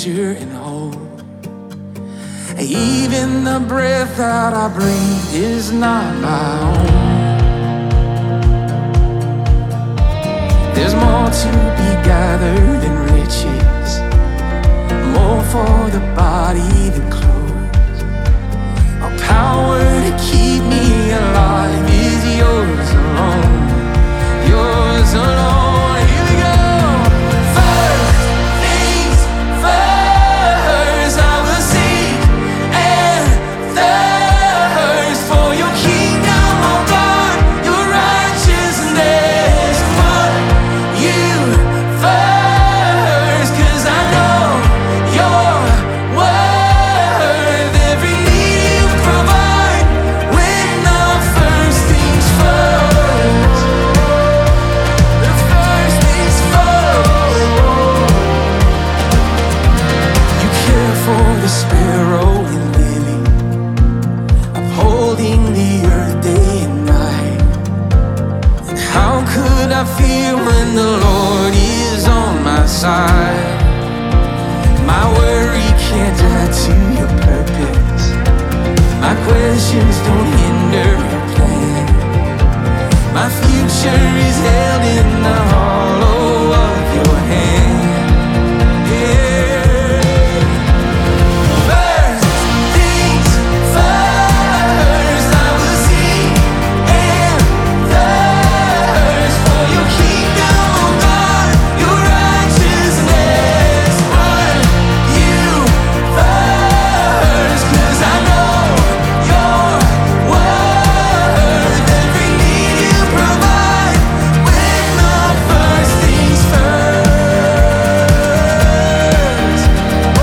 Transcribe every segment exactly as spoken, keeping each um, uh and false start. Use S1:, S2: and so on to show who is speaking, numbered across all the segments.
S1: treasure and hope. Even the breath that I breathe is not my own. There's more to be gathered than riches, more for the body than clothes. A power to keep me alive is yours alone, yours alone. Here we go. First things first, I will seek and thirst for your kingdom, oh God, your righteousness. Put you first, 'cause I know your worth. Every need you provide when the first things first. The first things first. You care for the sparrow and lily, upholding the earth day and night. And how could I fear when the Lord is on my side? My worry can't add to your purpose. My questions don't hinder your plan. My future is held in the hollow of your hand. Yeah. First things first, I will seek and thirst for your kingdom, oh God, your righteousness. Put you first, 'cause I know your worth. Every need you provide when the first things first. Oh,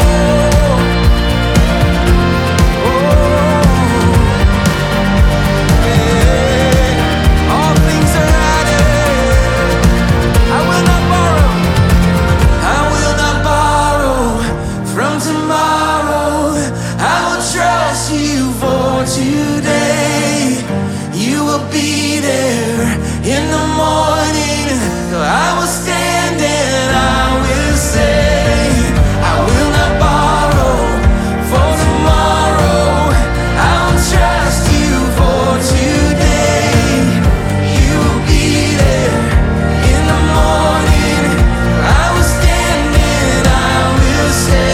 S1: oh, yeah. All things are added. I will not borrow. I will not borrow from tomorrow. I will trust you for today. You will be there in the morning. I will stand and I will say, I will not borrow for tomorrow. I will trust you for today. You will be there in the morning. I will stand and I will say,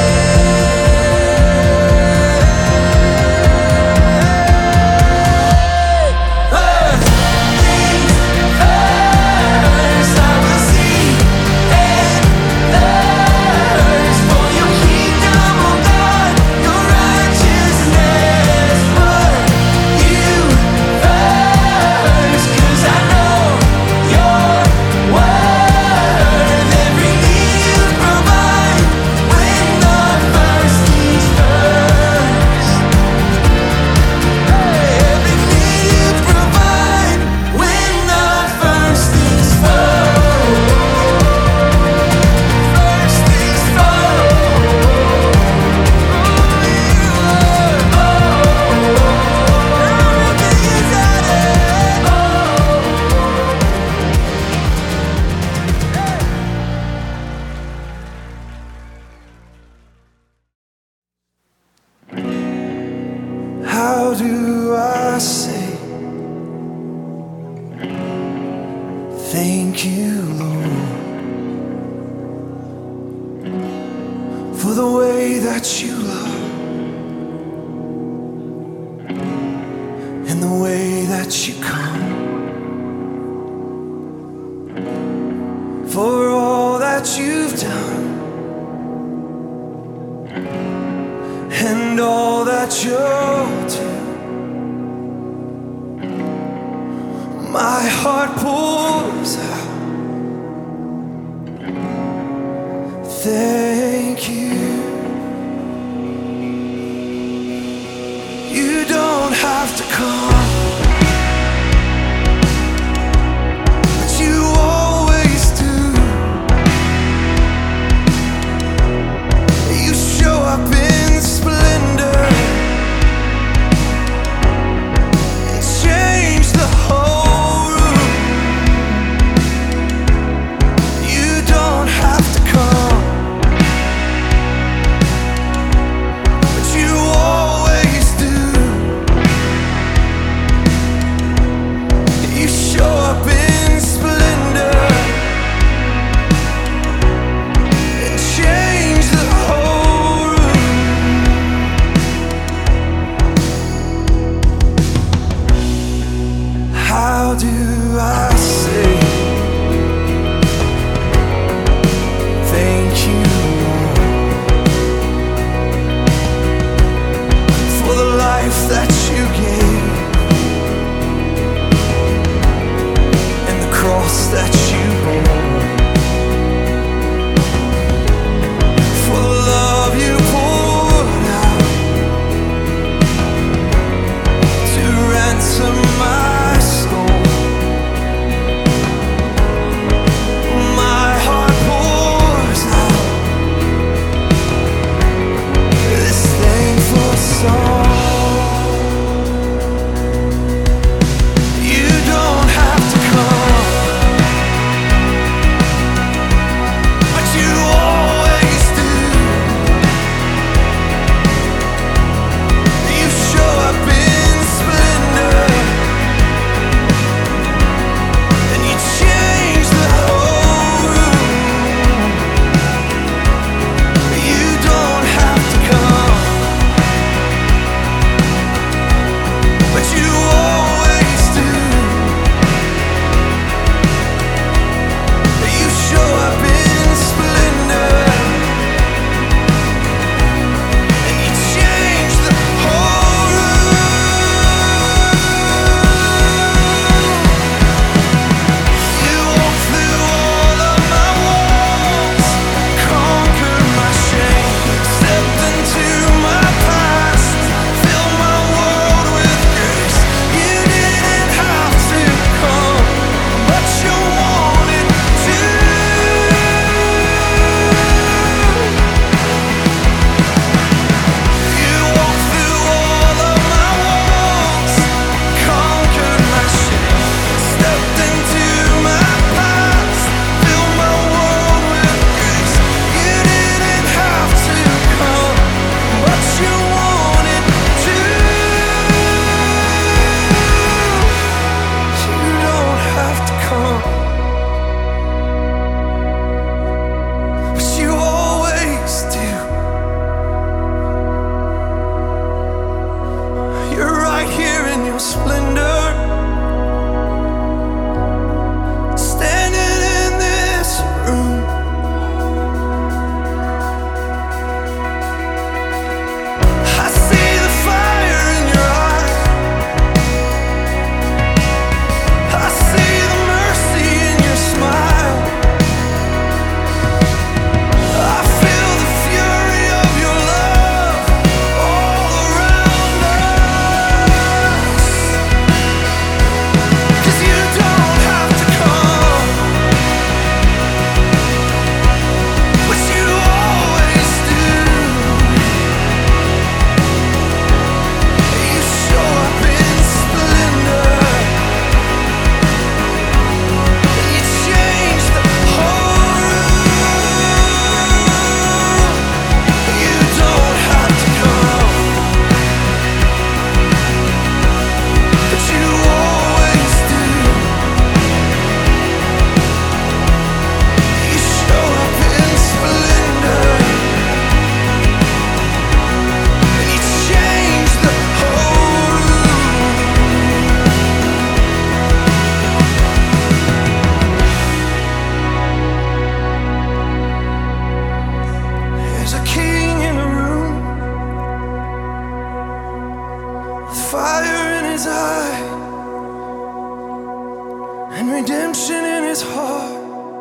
S1: first things first, I will seek and thirst for your kingdom, oh God, your righteousness. Put you first, 'cause I know your worth. Every need you provide when the first things first. Every need you provide when the first things first. First things first. Oh, everything is added. How do I say thank you, Lord, for the way that you love and the way that you come, for all that you've done and all that you'll do. My heart pours out. Thank you. You don't have to come, but you always do. You show up in splendor and change the whole room. You don't have to come, how do I say thank you, Lord, for the life that you gave and the cross that you bore, for the love you poured out to ransom my soul. My heart pours out this thankful song. You don't have to come, but you always do. You show up in splendor, and you change the whole room. You don't have to come, but you always do. You show up in splendor, and you change the whole room. You walk through all of my walls, conquered my shame, stepped into my past, filled my world with grace. You didn't have to come, but you wanted to. You walked through all of my walls, conquered my shame, stepped into my past, filled my world with grace. You didn't have to come, but you wanted to. You don't have to come, but you always do. You're right here in your splendor, standing in this room. I see the fire in your eyes, I see the mercy in your smile, I feel the fury of your love all around us. 'Cause you don't have to come, but you always do. You show up in splendor, and you change the whole room. You don't have to come, but you always do. You show up in splendor, and you change the whole room. There's a king in the room, with fire in his eye and redemption in his heart.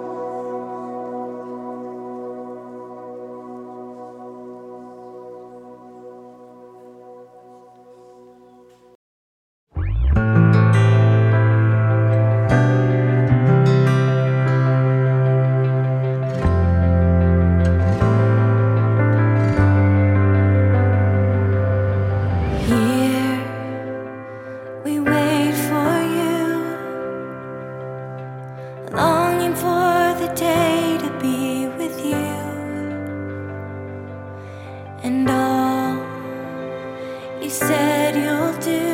S2: Here we wait for you, longing for the day to be with you, and all you said you'll do.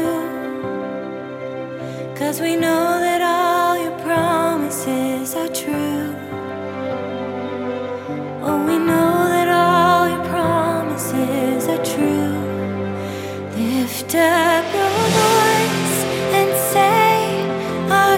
S2: 'Cause we know that all your promises are true. Oh, we know that all your promises are true. Lift up your voice and say, our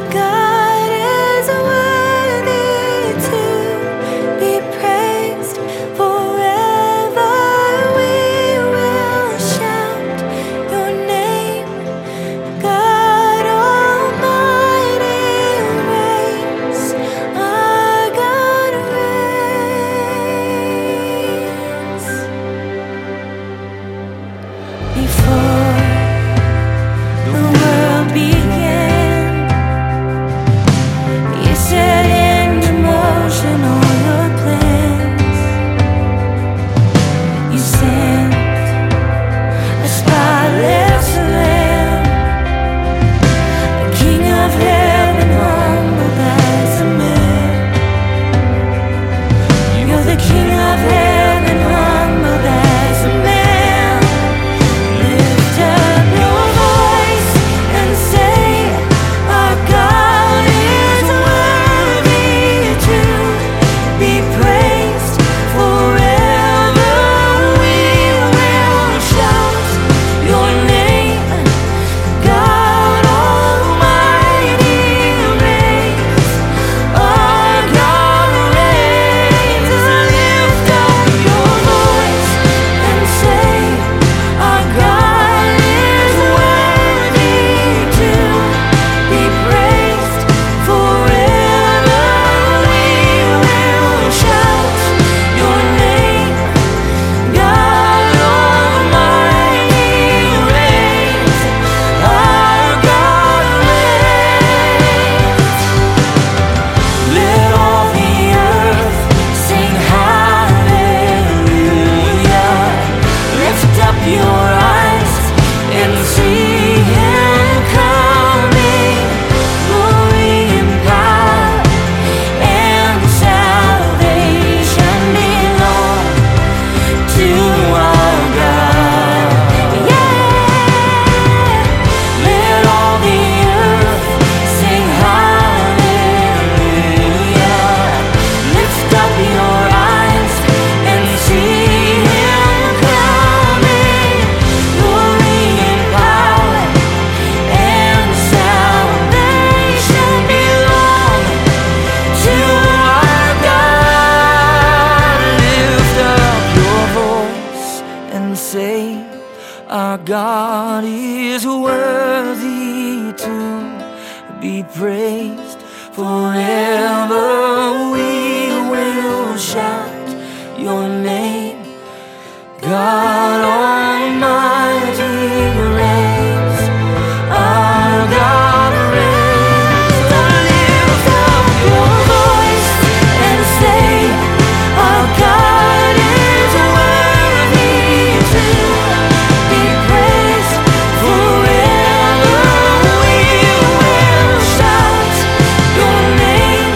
S1: is worthy to be praised. Forever we will shout your name. God Almighty reigns. Our God reigns. So lift up your voice and say, our God is worthy to be praised. Forever we will shout your name.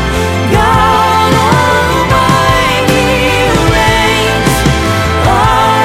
S1: God Almighty reigns. Our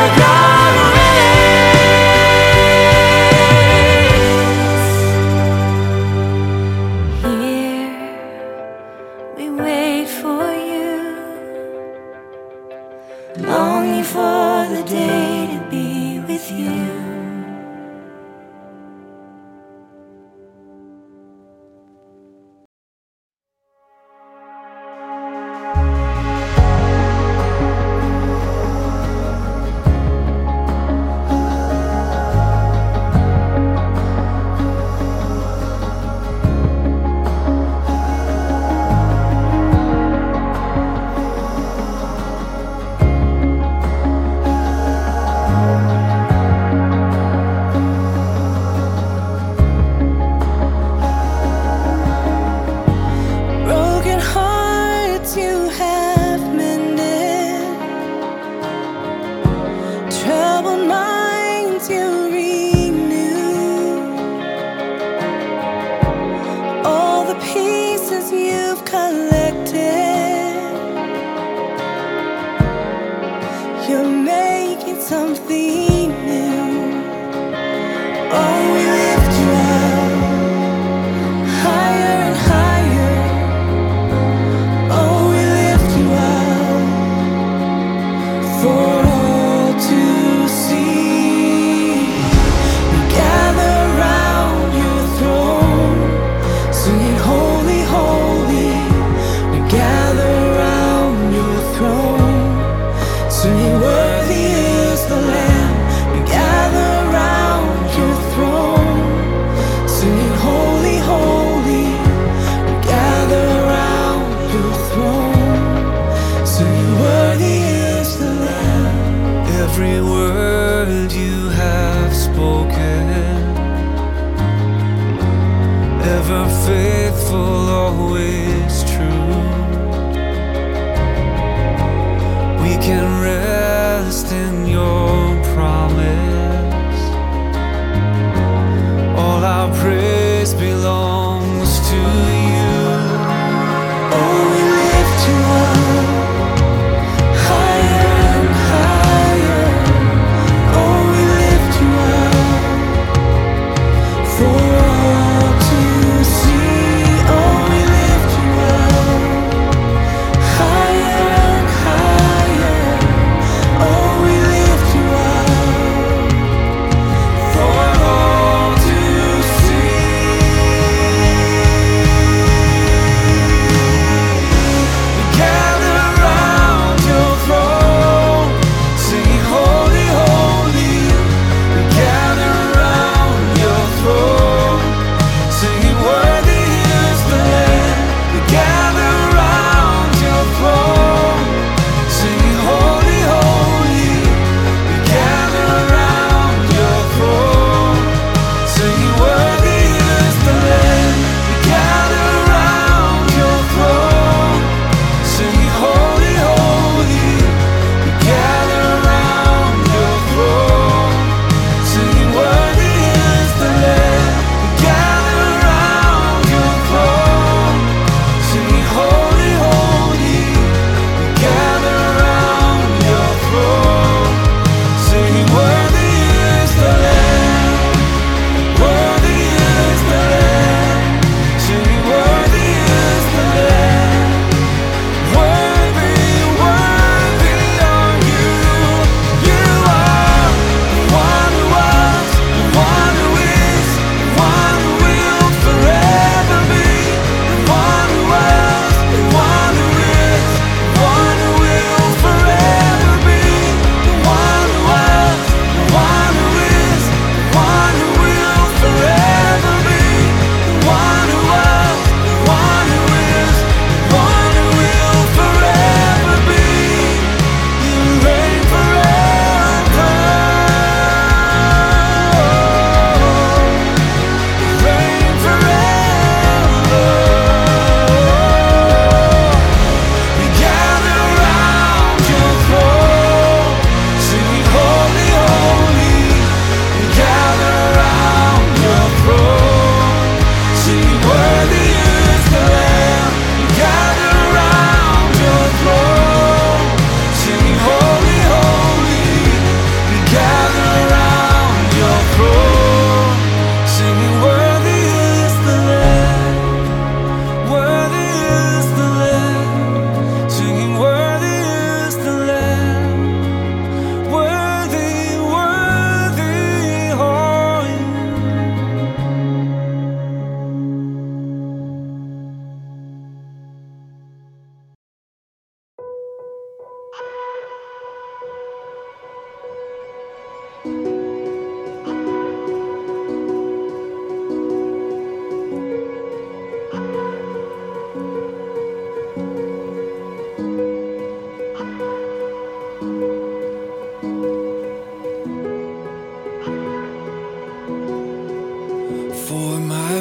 S1: for my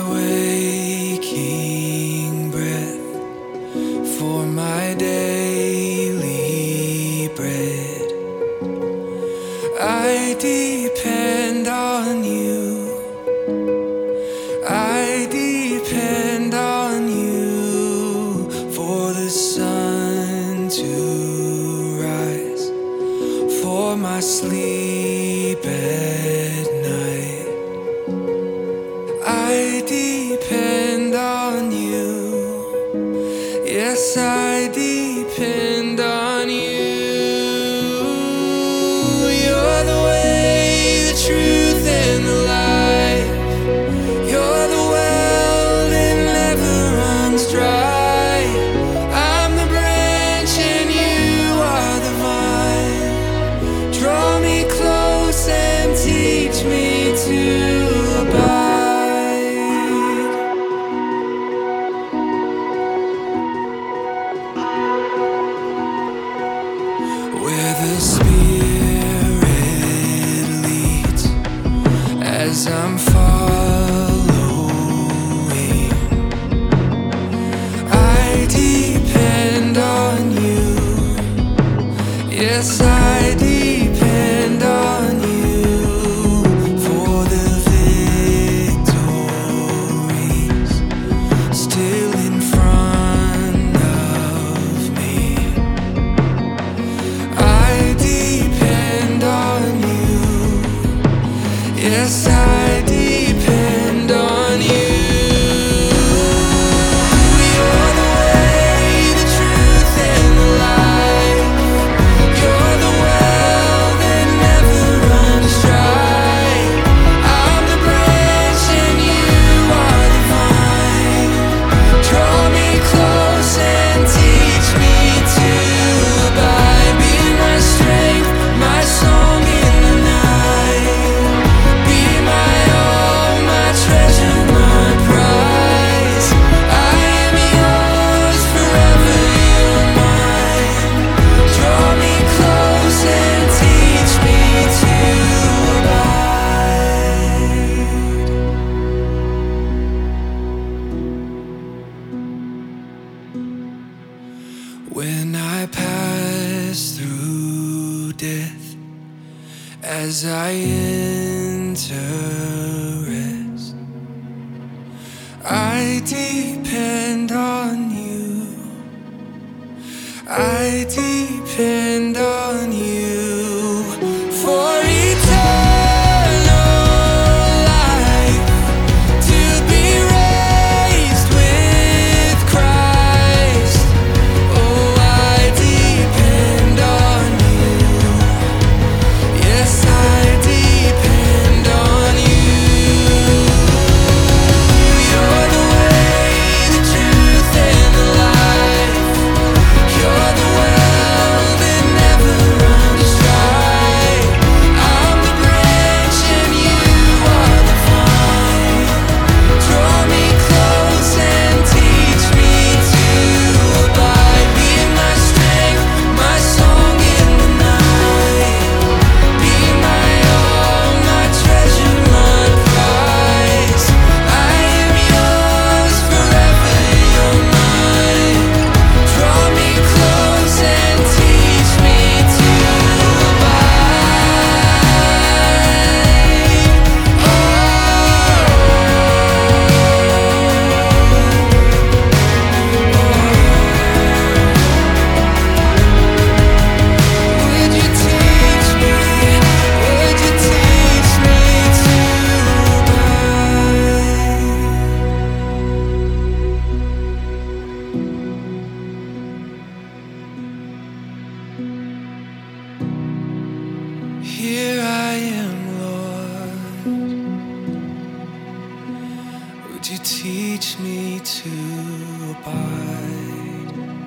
S1: waking breath, for my daily bread. I depend on you. I depend on you for the sun to rise, for my sleep at night. I depend on you. Yes, I depend on you. You're the way, the truth, and the life. You're the well that never runs dry. I'm the branch and you are the vine. Draw me close and teach me to abide. Where the Spirit leads, as I'm following, I depend on you. Yes, I depend on you for the victories still in front of me. I depend on you. Yes, I depend on you. You're the way, the truth, and the life. You're the well that never runs dry. I'm the branch and you are the vine. Draw me close and teach me to abide. Be my strength, my song in the night. Be my all, my treasure, my prize. I am yours, forever you're mine. Draw me close and teach me to abide. When I pass through death, as I enter rest, I depend on you. I depend on you for eternal life, to be raised with Christ. Oh, I depend on you. Yes, I depend on you. You're the way, the truth, and the life. You're the well that never runs dry. I'm the branch and you are the vine. Draw me close and teach me to abide. Be my strength, my song in the night. Be my all, my treasure, my prize. I am yours, forever you're mine. Draw me close and teach me to Would you teach me? Would you teach me to abide? Here I am, Lord. Would you teach me to abide?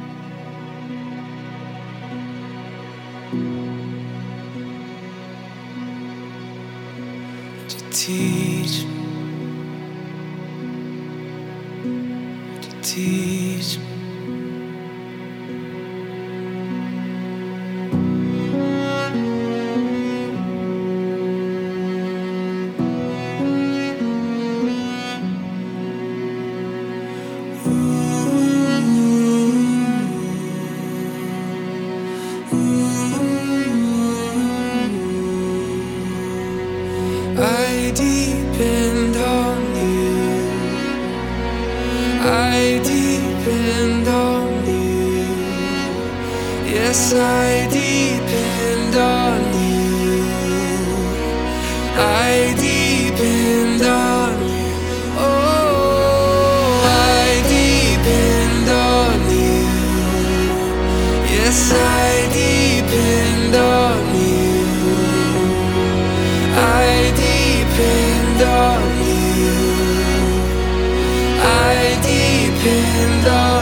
S1: Would you teach me? Would you teach me? I depend on you. Yes, I depend on you. I depend on you. Oh, I depend on you. Yes, I depend on you. I depend on you. I depend on